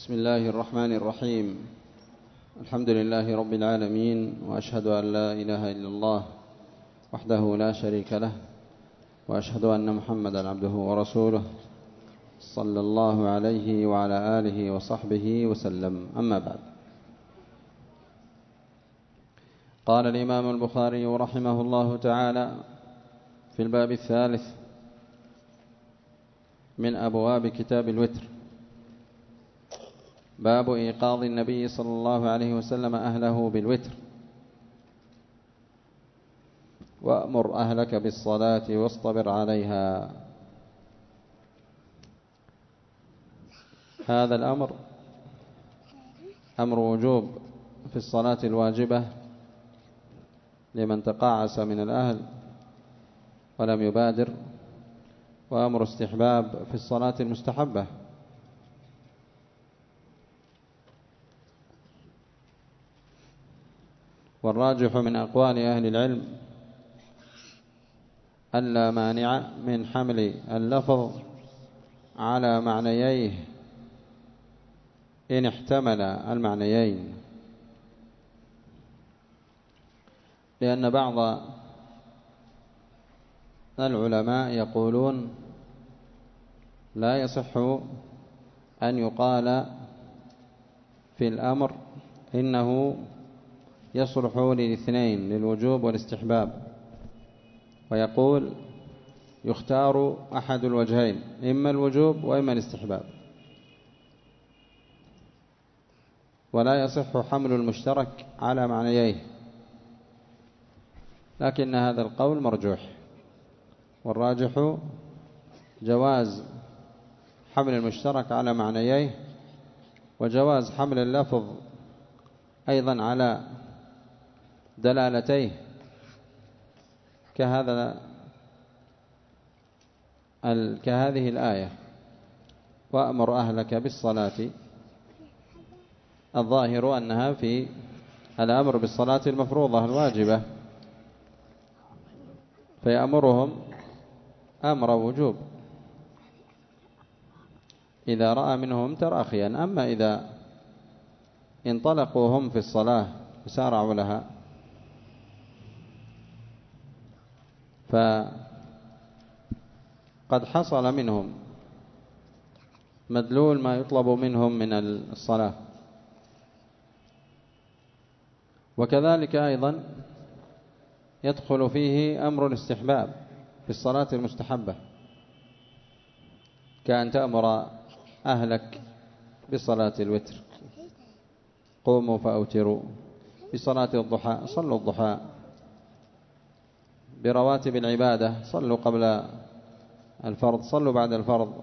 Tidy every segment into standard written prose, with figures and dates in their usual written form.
بسم الله الرحمن الرحيم. الحمد لله رب العالمين، وأشهد أن لا إله إلا الله وحده لا شريك له، وأشهد أن محمدا عبده ورسوله صلى الله عليه وعلى آله وصحبه وسلم. أما بعد، قال الإمام البخاري رحمه الله تعالى في الباب الثالث من أبواب كتاب الوتر: باب إيقاظ النبي صلى الله عليه وسلم أهله بالوتر: وأمر أهلك بالصلاة واصطبر عليها. هذا الأمر أمر وجوب في الصلاة الواجبة لمن تقاعس من الأهل ولم يبادر، وأمر استحباب في الصلاة المستحبة. والراجح من أقوال أهل العلم ألا مانع من حمل اللفظ على معنييه إن احتمل المعنيين، لأن بعض العلماء يقولون لا يصح أن يقال في الأمر إنه يصلح للاثنين، للوجوب والاستحباب، ويقول يختار أحد الوجهين، إما الوجوب وإما الاستحباب، ولا يصح حمل المشترك على معنييه. لكن هذا القول مرجوح، والراجح جواز حمل المشترك على معنييه، وجواز حمل اللفظ أيضا على دلالتيه، كهذه الآية: وأمر أهلك بالصلاة. الظاهر أنها في الأمر بالصلاة المفروضة الواجبة، فيأمرهم أمر وجوب إذا رأى منهم تراخيا. أما إذا انطلقوا هم في الصلاة وسارعوا لها فقد حصل منهم مدلول ما يطلب منهم من الصلاة. وكذلك أيضا يدخل فيه أمر الاستحباب في الصلاة المستحبة، كأن تأمر أهلك بصلاة الوتر: قوموا فأوتروا، بصلاة الضحى صلوا الضحى، برواتب العبادة صلوا قبل الفرض، صلوا بعد الفرض.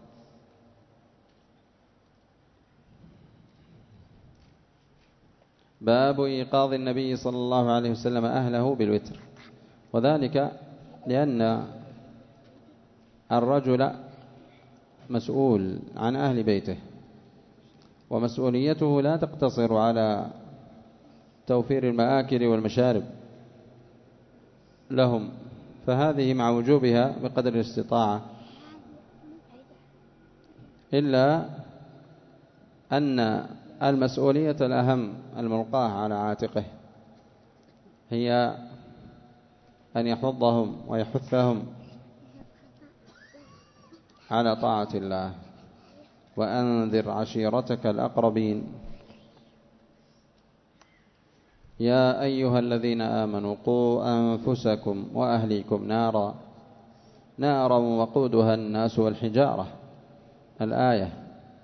باب إيقاظ النبي صلى الله عليه وسلم أهله بالوتر، وذلك لأن الرجل مسؤول عن أهل بيته، ومسؤوليته لا تقتصر على توفير المآكل والمشارب لهم، فهذه مع وجوبها بقدر الاستطاعة، إلا أن المسؤولية الأهم الملقاة على عاتقه هي أن يحضهم ويحثهم على طاعة الله: وأنذر عشيرتك الأقربين. يا أيها الذين آمنوا قوا أنفسكم وأهليكم نارا وقودها الناس والحجارة. الآية.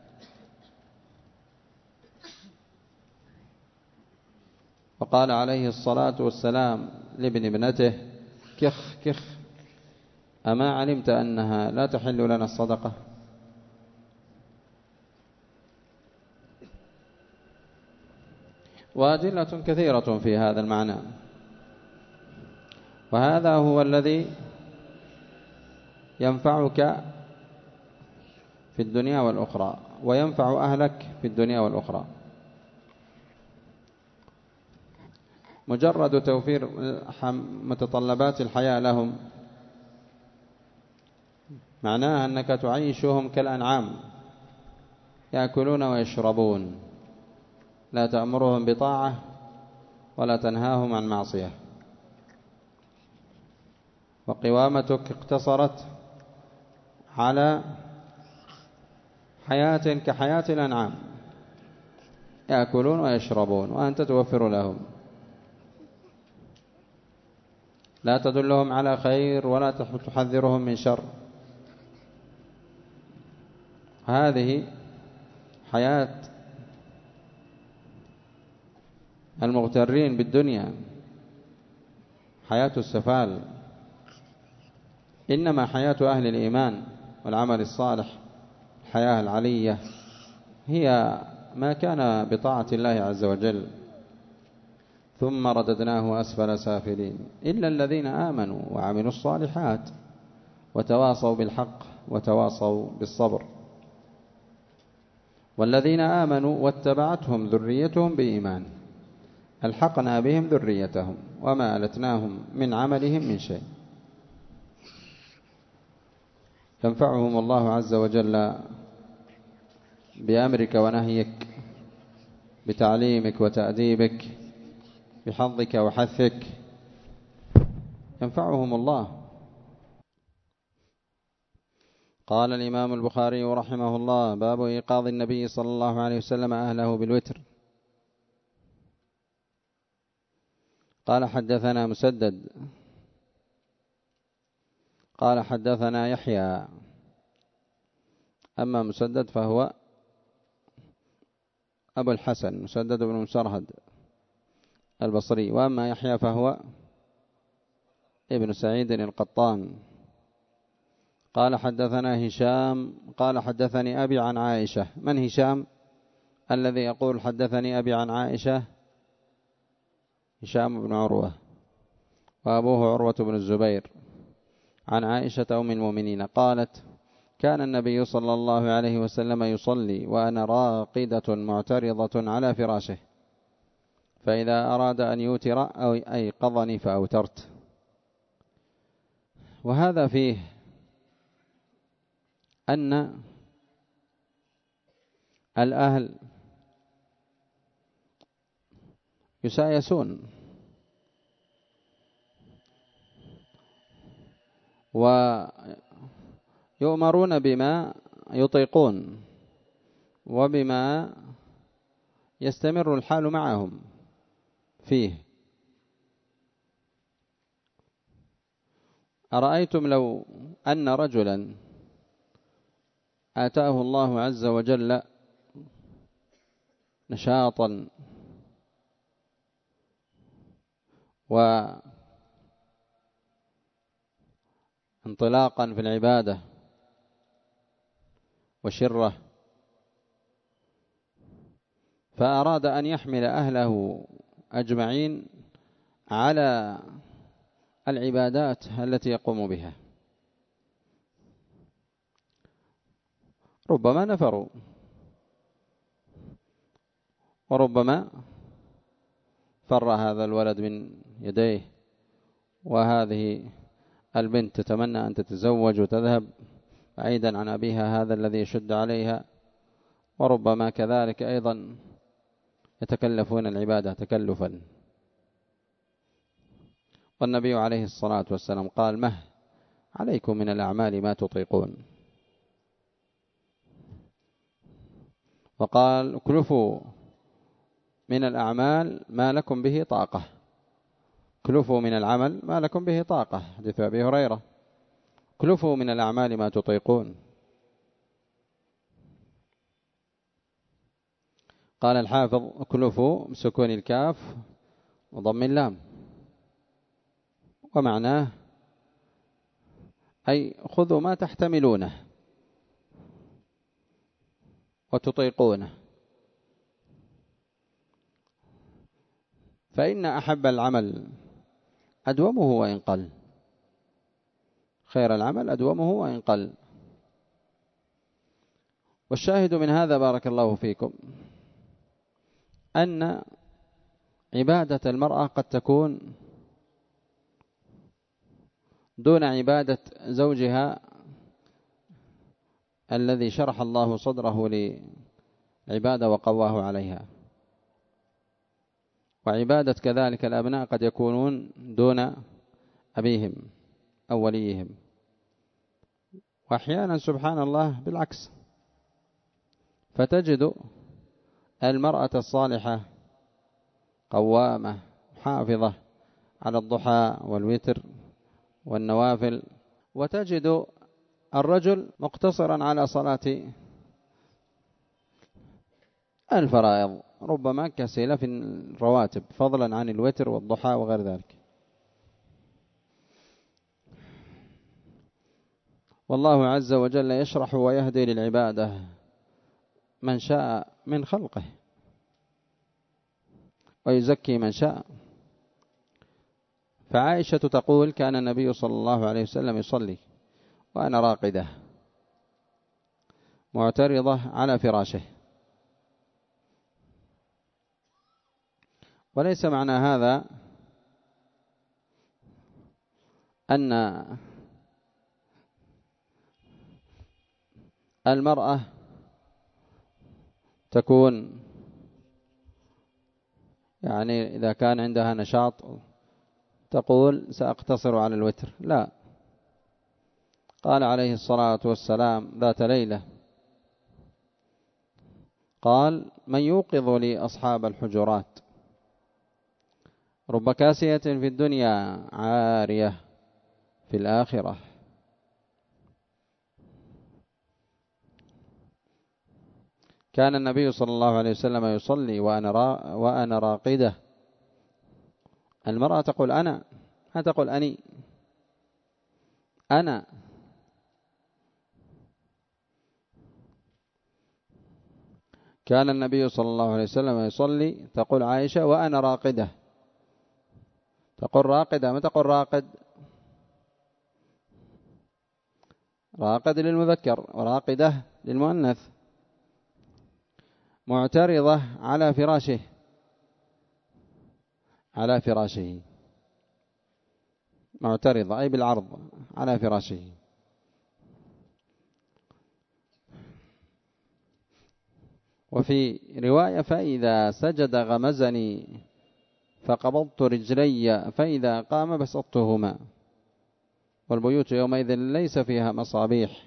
وقال عليه الصلاة والسلام لابن ابنته: كخ كخ، أما علمت أنها لا تحل لنا الصدقة؟ وأدلة كثيرة في هذا المعنى، وهذا هو الذي ينفعك في الدنيا والأخرى، وينفع أهلك في الدنيا والأخرى. مجرد توفير متطلبات الحياة لهم معناها أنك تعيشهم كالأنعام، يأكلون ويشربون، لا تأمرهم بطاعة ولا تنهاهم عن معصية. وقوامتك اقتصرت على حياة كحياة الأنعام، يأكلون ويشربون وأنت توفر لهم، لا تدلهم على خير ولا تحذرهم من شر. هذه حياة المغترين بالدنيا، حياة السفال. إنما حياة أهل الإيمان والعمل الصالح، الحياة العلية، هي ما كان بطاعة الله عز وجل ثم رددناه أسفل سافلين، إلا الذين آمنوا وعملوا الصالحات وتواصوا بالحق وتواصوا بالصبر. والذين آمنوا واتبعتهم ذريتهم بإيمان ألحقنا بهم ذريتهم وما ألتناهم من عملهم من شيء. ينفعهم الله عز وجل بأمرك ونهيك، بتعليمك وتأديبك، بحظك وحثك، ينفعهم الله. قال الإمام البخاري رحمه الله: باب إيقاظ النبي صلى الله عليه وسلم أهله بالوتر. قال حدثنا مسدد قال حدثنا يحيى. أما مسدد فهو أبو الحسن مسدد بن مسرهد البصري، وأما يحيى فهو ابن سعيد القطان. قال حدثنا هشام قال حدثني أبي عن عائشة. من هشام الذي يقول حدثني أبي عن عائشة؟ هشام بن عروة، وأبوه عروة بن الزبير، عن عائشة أم المؤمنين قالت: كان النبي صلى الله عليه وسلم يصلي وأنا راقدة معترضة على فراشه، فإذا أراد أن يوتر أو أيقظني فأوترت. وهذا فيه أن الأهل يسايسون ويؤمرون بما يطيقون وبما يستمر الحال معهم فيه. أرأيتم لو أن رجلا آتاه الله عز وجل نشاطا وانطلاقا في العبادة وشرة، فأراد أن يحمل أهله أجمعين على العبادات التي يقوم بها، ربما نفروا وربما فر هذا الولد من يديه، وهذه البنت تتمنى أن تتزوج وتذهب بعيدا عن أبيها هذا الذي يشد عليها، وربما كذلك أيضا يتكلفون العبادة تكلفا. والنبي عليه الصلاة والسلام قال: مه عليكم من الأعمال ما تطيقون. وقال: اكلفوا من الأعمال ما لكم به طاقة. اكلفوا من العمل ما لكم به طاقة، حديث أبي هريرة: اكلفوا من الأعمال ما تطيقون. قال الحافظ: اكلفوا بسكون الكاف وضم اللام، ومعناه أي خذوا ما تحتملونه وتطيقونه، فإن أحب العمل أدومه وإن قل، خير العمل أدومه وإن قل. والشاهد من هذا بارك الله فيكم أن عبادة المرأة قد تكون دون عبادة زوجها الذي شرح الله صدره عبادة وقواه عليها. وعبادة كذلك الأبناء قد يكونون دون أبيهم أو وليهم، وأحيانا سبحان الله بالعكس، فتجد المرأة الصالحة قوامة حافظة على الضحى والوتر والنوافل، وتجد الرجل مقتصرا على صلاة الفرائض، ربما كسل في الرواتب فضلا عن الوتر والضحى وغير ذلك. والله عز وجل يشرح ويهدي للعبادة من شاء من خلقه ويزكي من شاء. فعائشة تقول: كان النبي صلى الله عليه وسلم يصلي وأنا راقدة معترضة على فراشه. وليس معنى هذا أن المرأة تكون يعني إذا كان عندها نشاط تقول سأقتصر على الوتر، لا. قال عليه الصلاة والسلام ذات ليلة، قال: من يوقظ لي أصحاب الحجرات، رب كاسية في الدنيا عارية في الآخرة. كان النبي صلى الله عليه وسلم يصلي وأنا راقدة. المرأة تقول أنا، لا تقول أني، أنا. كان النبي صلى الله عليه وسلم يصلي، تقول عائشة، وأنا راقدة. تقول راقدة، ما تقول راقد. راقد للمذكر وراقدة للمؤنث. معترضة على فراشه، على فراشه، معترضة أي بالعرض على فراشه. وفي رواية: فإذا سجد غمزني فقبضت رجلي فإذا قام بسطتهما. والبيوت يومئذ ليس فيها مصابيح.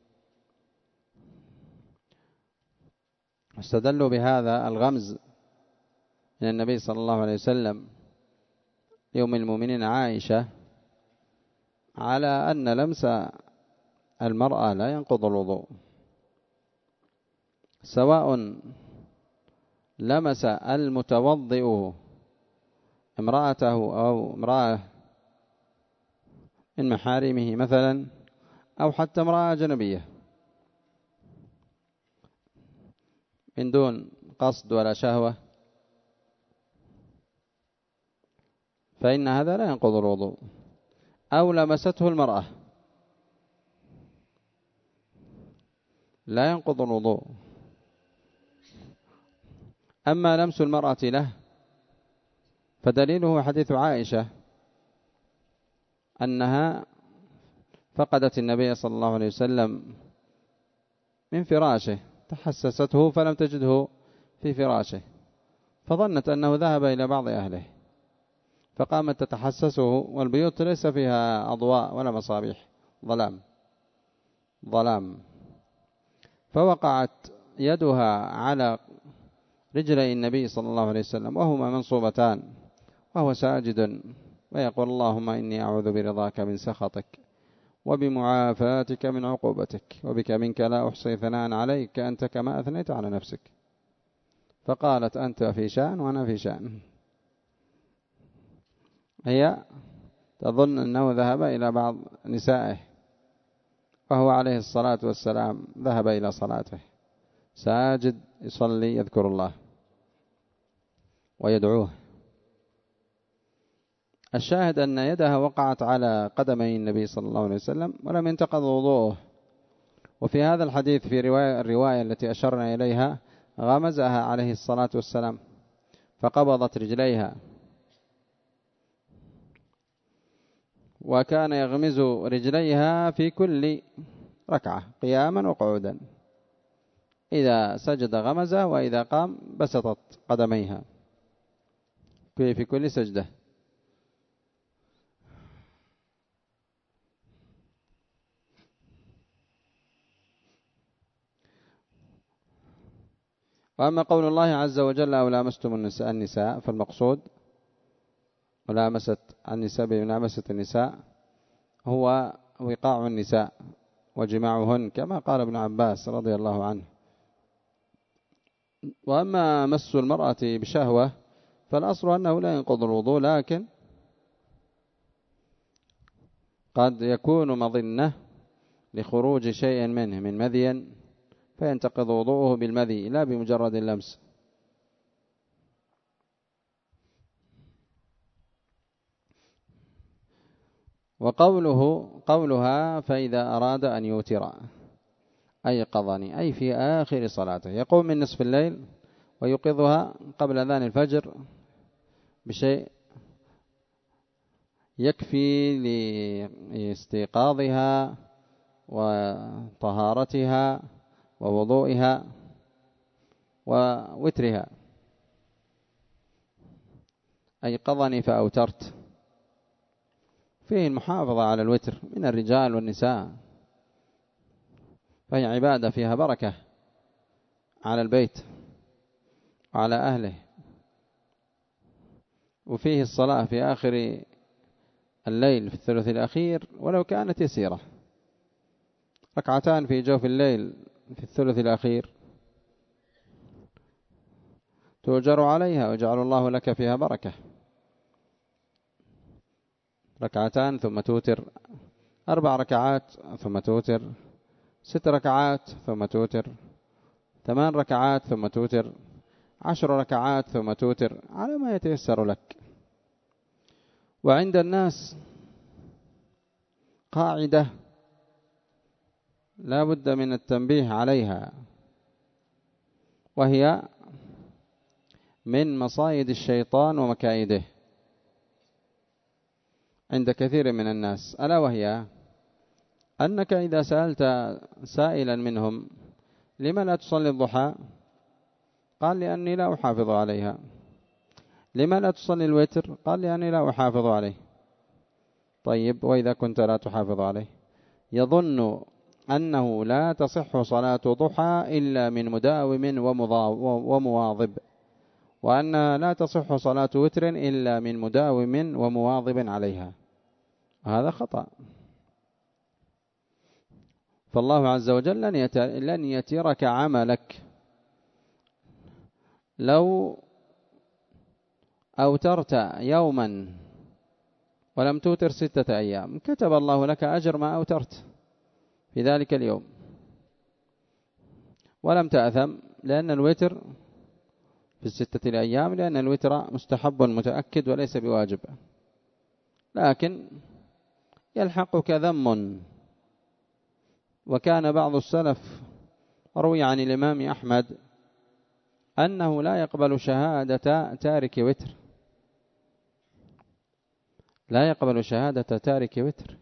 استدلوا بهذا الغمز من النبي صلى الله عليه وسلم يوم المؤمنين عائشة على أن لمس المرأة لا ينقض الوضوء، سواء لمس المتوضئ امرأته أو امرأة من محارمه مثلا، أو حتى امرأة أجنبية من دون قصد ولا شهوة، فإن هذا لا ينقض الوضوء. أو لمسته المرأة لا ينقض الوضوء. أما لمس المرأة له فدليله حديث عائشة أنها فقدت النبي صلى الله عليه وسلم من فراشه، تحسسته فلم تجده في فراشه، فظنت أنه ذهب إلى بعض أهله، فقامت تتحسسه، والبيوت ليس فيها أضواء ولا مصابيح، ظلام. فوقعت يدها على رجلي النبي صلى الله عليه وسلم وهما منصوبتان وهو ساجد، ويقول: اللهم إني أعوذ برضاك من سخطك وبمعافاتك من عقوبتك وبك منك لا أحصي ثناء عليك أنت كما أثنيت على نفسك. فقالت: أنت في شأن وأنا في شأن. هي تظن أنه ذهب إلى بعض نسائه، وهو عليه الصلاة والسلام ذهب إلى صلاته ساجد يصلي يذكر الله ويدعوه. الشاهد أن يدها وقعت على قدمي النبي صلى الله عليه وسلم ولم ينتقض وضوءه. وفي هذا الحديث في الرواية التي أشرنا إليها غمزها عليه الصلاة والسلام فقبضت رجليها، وكان يغمز رجليها في كل ركعة قياما وقعودا إذا سجد غمز، وإذا قام بسطت قدميها في كل سجدة. وأما قول الله عز وجل أو لامستم النساء، فالمقصود ملامسة النساء بملامسة النساء هو وقاع النساء وجماعهن، كما قال ابن عباس رضي الله عنه. وأما مس المرأة بشهوة فالأصل أنه لا ينقض الوضوء، لكن قد يكون مظنة لخروج شيء منه من مذي فينتقض وضوءه بالمذي لا بمجرد اللمس. قولها فإذا أراد أن يوتر أيقظني، أي في آخر صلاته، يقوم من نصف الليل ويوقظها قبل أذان الفجر بشيء يكفي لاستيقاظها وطهارتها ووضوئها ووترها. أيقظني فأوترت، فيه المحافظة على الوتر من الرجال والنساء، فهي عبادة فيها بركة على البيت وعلى أهله. وفيه الصلاة في آخر الليل في الثلث الأخير ولو كانت يسيرة، ركعتان في جوف الليل في الثلث الأخير تؤجر عليها ويجعل الله لك فيها بركة. ركعتان ثم توتر، 4 ركعات ثم توتر، 6 ركعات ثم توتر، 8 ركعات ثم توتر، 10 ركعات ثم توتر، على ما يتيسر لك. وعند الناس قاعدة لا بد من التنبيه عليها، وهي من مصايد الشيطان ومكائده عند كثير من الناس، ألا وهي أنك إذا سألت سائلا منهم لما لا تصلي الضحى؟ قال لأني لا أحافظ عليها. لما لا تصلي الوتر؟ قال لأني لا أحافظ عليه. طيب، وإذا كنت لا تحافظ عليه؟ يظن أنه لا تصح صلاة ضحى إلا من مداوم ومواظب، وأنها لا تصح صلاة وتر إلا من مداوم ومواظب عليها. هذا خطأ. فالله عز وجل لن يترك عملك. لو أوترت يوما ولم توتر 6 أيام كتب الله لك أجر ما أوترت في ذلك اليوم ولم تأثم، لأن الوتر في 6 الأيام، لأن الوتر مستحب متأكد وليس بواجب. لكن يلحقك ذم. وكان بعض السلف روي عن الإمام أحمد أنه لا يقبل شهادة تارك وتر، لا يقبل شهادة تارك وتر.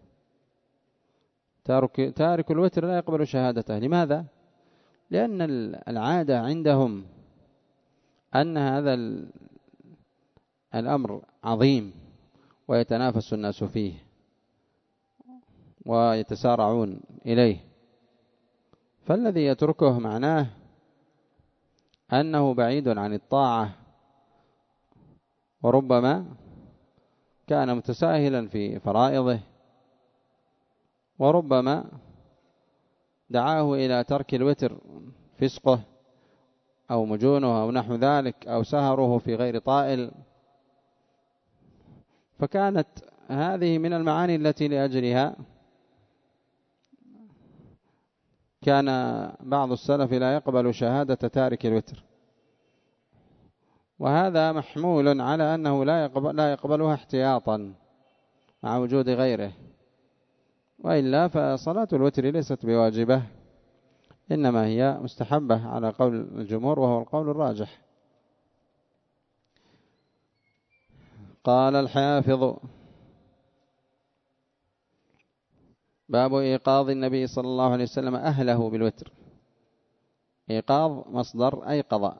تارك الوتر لا يقبل شهادته. لماذا؟ لأن العادة عندهم أن هذا الأمر عظيم ويتنافس الناس فيه ويتسارعون إليه، فالذي يتركه معناه أنه بعيد عن الطاعة، وربما كان متساهلا في فرائضه، وربما دعاه إلى ترك الوتر فسقه أو مجونه أو نحو ذلك، أو سهره في غير طائل. فكانت هذه من المعاني التي لأجلها كان بعض السلف لا يقبل شهادة تارك الوتر، وهذا محمول على أنه لا يقبلها احتياطا مع وجود غيره، وإلا فصلاة الوتر ليست بواجبة، إنما هي مستحبة على قول الجمهور وهو القول الراجح. قال الحافظ: باب إيقاظ النبي صلى الله عليه وسلم أهله بالوتر. إيقاظ مصدر أيقظ،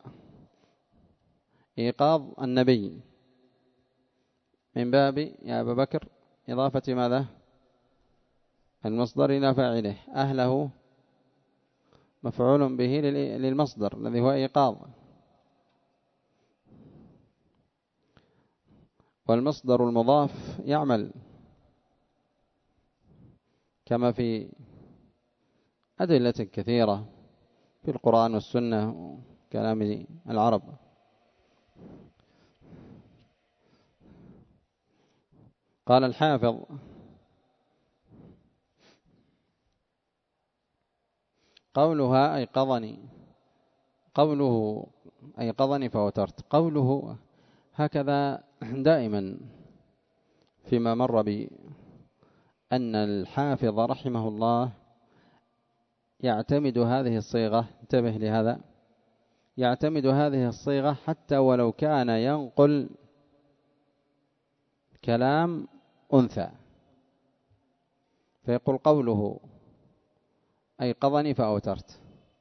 إيقاظ النبي من باب يا أبا بكر إضافة ماذا؟ المصدر إلى فاعله، أهله مفعول به للمصدر الذي هو إيقاظ، والمصدر المضاف يعمل كما في أدلة كثيرة في القرآن والسنة وكلام العرب. قال الحافظ: قولها أيقظني، قوله أيقظني فوترت، قوله هكذا دائما فيما مر بي أن الحافظ رحمه الله يعتمد هذه الصيغة، انتبه لهذا، يعتمد هذه الصيغة حتى ولو كان ينقل كلام أنثى، فيقول قوله أيقظني فأوترت.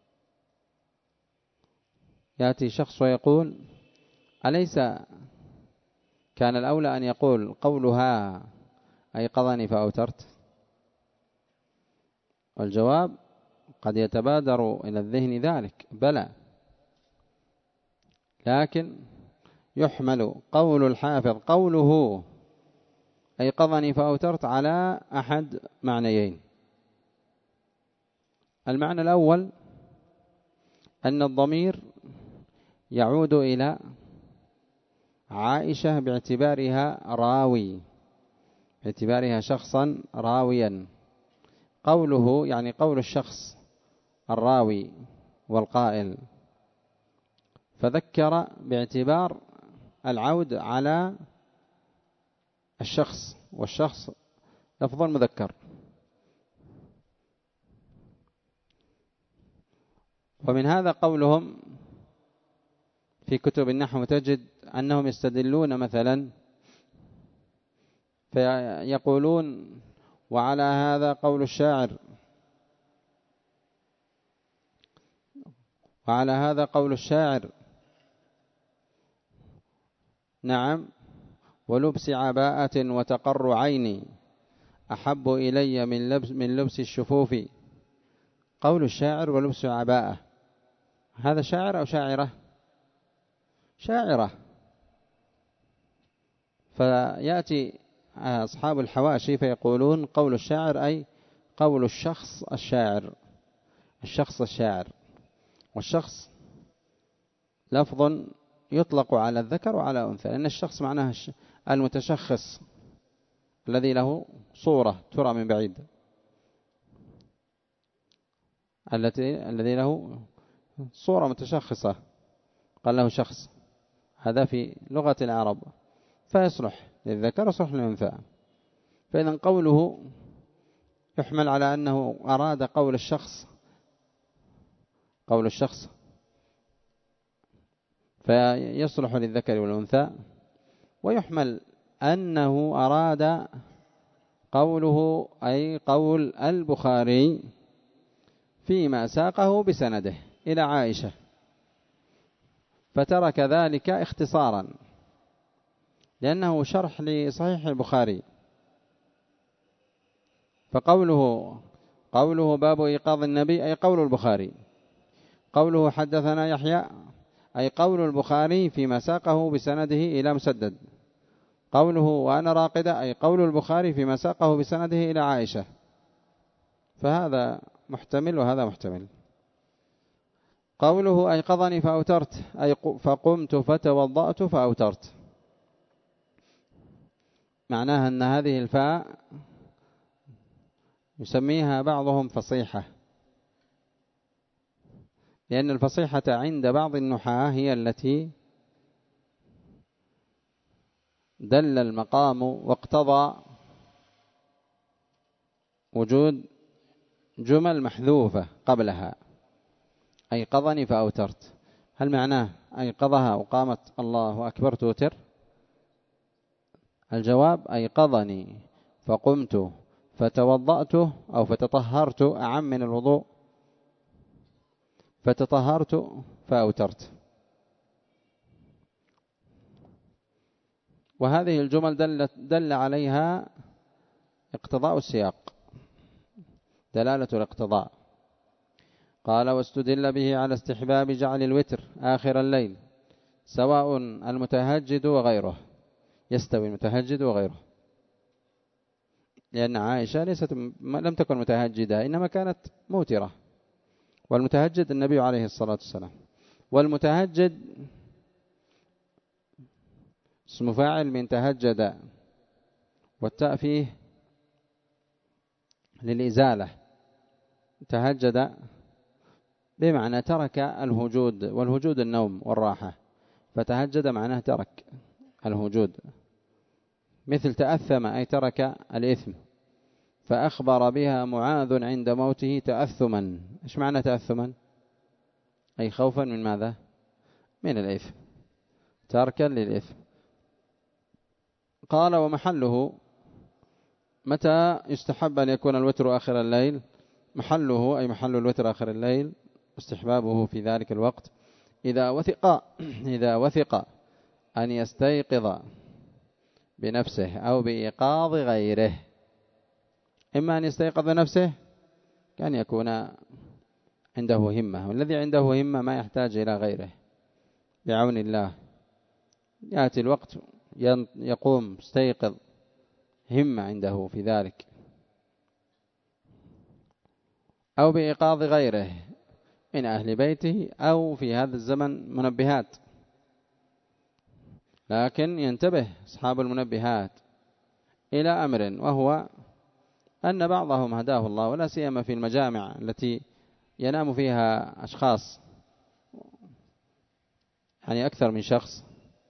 يأتي شخص ويقول أليس كان الأولى أن يقول قولها أيقظني فأوترت؟ والجواب قد يتبادر إلى الذهن ذلك، بلى، لكن يحمل قول الحافظ قوله أيقظني فأوترت على أحد معنيين. المعنى الأول أن الضمير يعود إلى عائشة باعتبارها راوي، باعتبارها شخصا راويا، قوله يعني قول الشخص الراوي والقائل، فذكر باعتبار العود على الشخص، والشخص لفظ مذكر. ومن هذا قولهم في كتب النحو تجد أنهم يستدلون مثلا فيقولون وعلى هذا قول الشاعر، وعلى هذا قول الشاعر، نعم، ولبس عباءة وتقر عيني أحب إلي من لبس الشفوف. قول الشاعر ولبس عباءة، هذا شاعر أو شاعرة؟ شاعرة. فيأتي أصحاب الحواشي فيقولون قول الشاعر أي قول الشخص الشاعر، الشخص الشاعر، والشخص لفظ يطلق على الذكر وعلى الأنثى، لأن الشخص معناه المتشخص الذي له صورة ترى من بعيد، الذي له صورة متشخصة قال له شخص، هذا في لغة العرب، فيصلح للذكر ويصلح للأنثى. فإذا قوله يحمل على أنه أراد قول الشخص، قول الشخص فيصلح للذكر والأنثى، ويحمل أنه أراد قوله أي قول البخاري فيما ساقه بسنده إلى عائشة، فترك ذلك اختصارا لأنه شرح لصحيح البخاري. فقوله باب إيقاظ النبي أي قول البخاري، قوله حدثنا يحيى أي قول البخاري فيما ساقه بسنده إلى مسدد، قوله وأنا راقدة أي قول البخاري فيما ساقه بسنده إلى عائشة، فهذا محتمل وهذا محتمل. قوله أيقظني فأوترت أي فقمت فتوضأت فأوترت، معناها أن هذه الفاء يسميها بعضهم فصيحة، لأن الفصيحة عند بعض النحاة هي التي دل المقام واقتضى وجود جمل محذوفة قبلها. أيقظني فأوترت، هل معناه أيقظها وقامت الله أكبر توتر؟ الجواب أيقظني فقمت فتوضأت أو فتطهرت أعم من الوضوء، فتطهرت فأوترت. وهذه الجمل دل عليها اقتضاء السياق، دلالة الاقتضاء. قال واستدل به على استحباب جعل الوتر آخر الليل سواء المتهجد وغيره، يستوي المتهجد وغيره، لأن عائشة لم تكن متهجدة إنما كانت موترة، والمتهجد النبي عليه الصلاة والسلام. والمتهجد اسم فاعل من تهجد، والتاء فيه للإزالة. تهجد بمعنى ترك الهجود، والهجود النوم والراحة، فتهجد معناه ترك الهجود. مثل تأثم أي ترك الإثم، فأخبر بها معاذ عند موته تأثما. إيش معنى تأثما؟ أي خوفا من ماذا؟ من الإثم، تركا للإثم. قال ومحله متى يستحب أن يكون الوتر آخر الليل؟ محله أي محل الوتر آخر الليل، استحبابه في ذلك الوقت إذا وثق أن يستيقظ بنفسه أو بإيقاظ غيره. إما أن يستيقظ بنفسه كان يكون عنده همة، والذي عنده همة ما يحتاج إلى غيره بعون الله. يأتي الوقت يقوم استيقظ، همة عنده في ذلك. أو بإيقاظ غيره من أهل بيته، أو في هذا الزمن منبهات، لكن ينتبه أصحاب المنبهات إلى أمر، وهو أن بعضهم هداه الله، ولا سيما في المجامع التي ينام فيها أشخاص، يعني أكثر من شخص،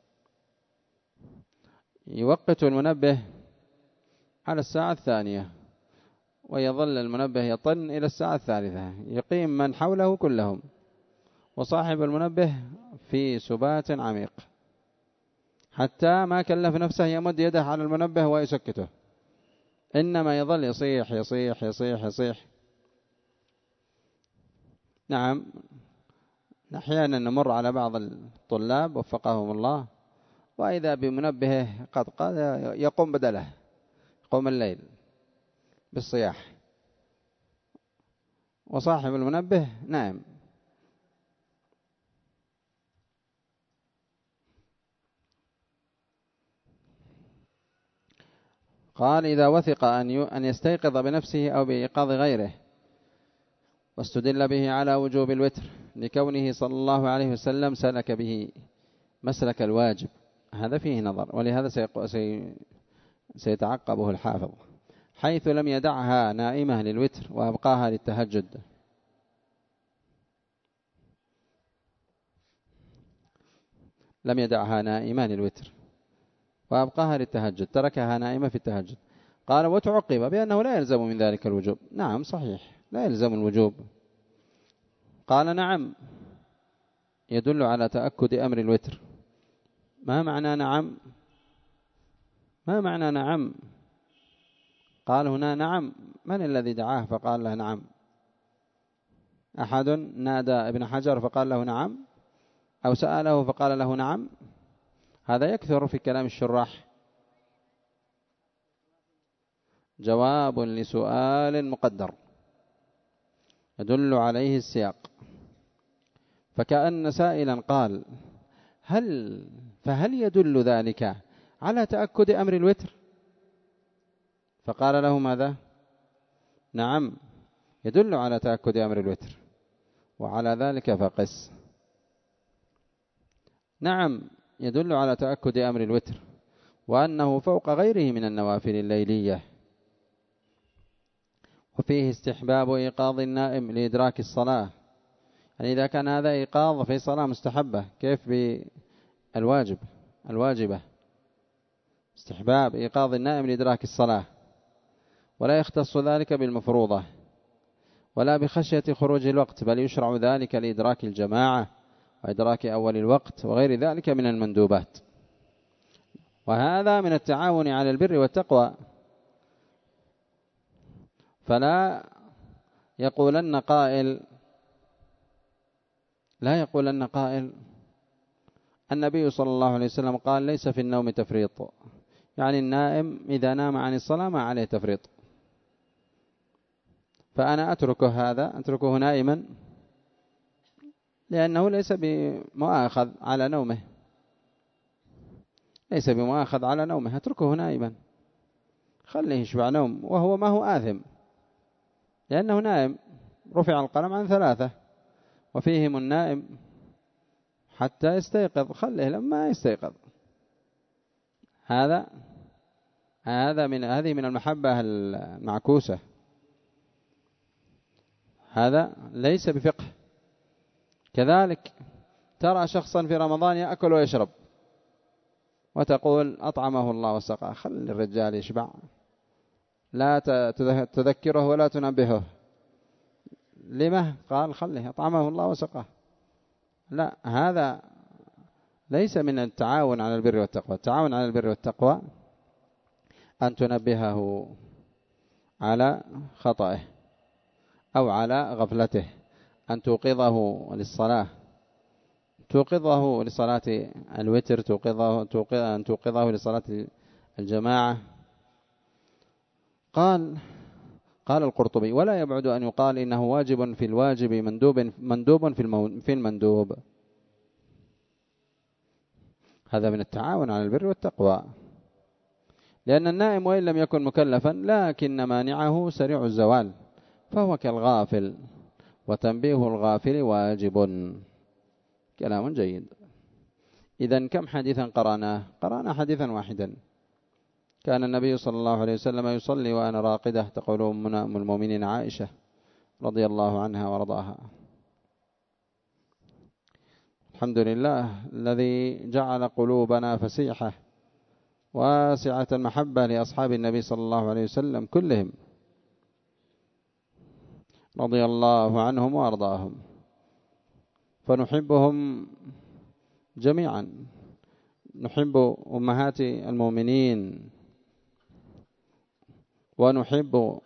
يوقت المنبه على الساعة 2 ويظل المنبه يطن إلى الساعة 3، يقيم من حوله كلهم، وصاحب المنبه في سبات عميق، حتى ما كلف نفسه يمد يده على المنبه ويسكته، إنما يظل يصيح يصيح يصيح يصيح. نعم، أحيانا نمر على بعض الطلاب وفقهم الله، وإذا بمنبهه قد يقوم بدله، يقوم الليل بالصياح، وصاحب المنبه نائم. قال إذا وثق أن يستيقظ بنفسه أو بإيقاظ غيره. واستدل به على وجوب الوتر لكونه صلى الله عليه وسلم سلك به مسلك الواجب. هذا فيه نظر، ولهذا سيتعقبه الحافظ، حيث لم يدعها نائمة للوتر وأبقاها للتهجد. لم يدعها نائمة للوتر وأبقاها للتهجد، تركها نائمة في التهجد. قال وتعقب بأنه لا يلزم من ذلك الوجوب. نعم صحيح، لا يلزم الوجوب. قال نعم، يدل على تأكد أمر الوتر. ما معنى نعم؟ ما معنى نعم؟ قال هنا نعم، من الذي دعاه فقال له نعم؟ أحد نادى ابن حجر فقال له نعم، أو سأله فقال له نعم؟ هذا يكثر في كلام الشراح، جواب لسؤال مقدر يدل عليه السياق. فكأن سائلا قال فهل يدل ذلك على تأكد أمر الوتر؟ فقال له ماذا؟ نعم، يدل على تأكد أمر الوتر، وعلى ذلك فقس. نعم، يدل على تأكد أمر الوتر، وأنه فوق غيره من النوافل الليلية. وفيه استحباب إيقاظ النائم لإدراك الصلاة، يعني إذا كان هذا إيقاظ في صلاة مستحبة، كيف الواجبة؟ استحباب إيقاظ النائم لإدراك الصلاة، ولا يختص ذلك بالمفروضة ولا بخشية خروج الوقت، بل يشرع ذلك لإدراك الجماعة وإدراك أول الوقت وغير ذلك من المندوبات. وهذا من التعاون على البر والتقوى. فلا يقولن قائل لا يقول أن قائل النبي صلى الله عليه وسلم قال ليس في النوم تفريط، يعني النائم إذا نام عن الصلاة ما عليه تفريط، فأنا أتركه نائما لأنه ليس بمؤاخذ على نومه، أتركه نائما، خليه يشبع نوم وهو ما هو آثم، لأنه نائم. رفع القلم عن 3 وفيهم النائم حتى يستيقظ، خليه لما يستيقظ. هذه من المحبة المعكوسة، هذا ليس بفقه. كذلك ترى شخصا في رمضان يأكل ويشرب وتقول أطعمه الله وسقاه، خلي الرجال يشبع، لا تذكره ولا تنبهه. لما؟ قال خليه أطعمه الله وسقاه. لا، هذا ليس من التعاون على البر والتقوى. التعاون على البر والتقوى أن تنبهه على خطأه أو على غفلته، أن توقظه لصلاة الوتر، أن توقظه لصلاة الجماعة. قال القرطبي: ولا يبعد أن يقال إنه واجب في الواجب، مندوب في المندوب. هذا من التعاون على البر والتقوى، لأن النائم وإن لم يكن مكلفا لكن مانعه سريع الزوال، فهو كالغافل، وتنبيه الغافل واجب. كلام جيد. إذن كم حديثا قرأنا حديثا واحدا. كان النبي صلى الله عليه وسلم يصلي وأنا راقدة، تقول أم المؤمنين عائشة رضي الله عنها ورضاها. الحمد لله الذي جعل قلوبنا فسيحة واسعة المحبة لأصحاب النبي صلى الله عليه وسلم كلهم، رضي الله عنهم وأرضاهم، فنحبهم جميعا، نحب أمهات المؤمنين، ونحب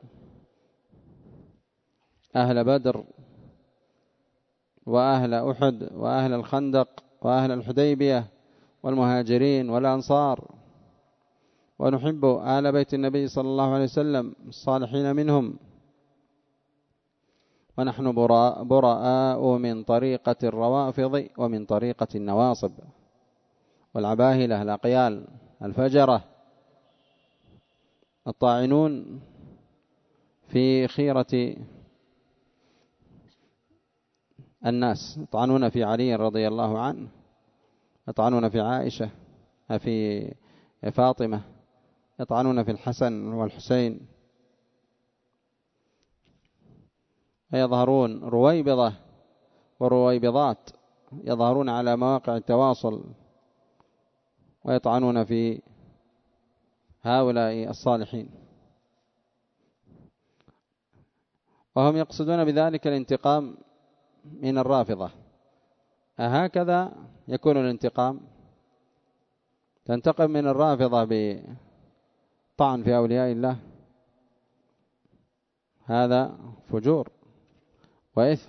أهل بدر وأهل أحد وأهل الخندق وأهل الحديبية والمهاجرين والأنصار، ونحب آل بيت النبي صلى الله عليه وسلم الصالحين منهم، ونحن براء من طريقة الروافض ومن طريقة النواصب والعباهلة الأقيال الفجرة الطاعنون في خيرة الناس، يطعنون في علي رضي الله عنه، يطعنون في عائشة، في فاطمة، يطعنون في الحسن والحسين، يظهرون رويبضة ورويبضات، يظهرون على مواقع التواصل ويطعنون في هؤلاء الصالحين، وهم يقصدون بذلك الانتقام من الرافضة. أهكذا يكون الانتقام؟ تنتقم من الرافضة بطعن في أولياء الله؟ هذا فجور وإثم.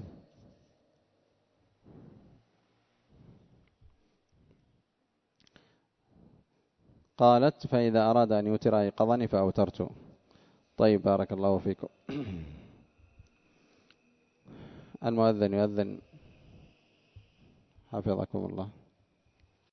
قالت: فإذا أراد أن يوتر أيقظني فأوترت. طيب، بارك الله فيكم. المؤذن يؤذن، حفظكم الله.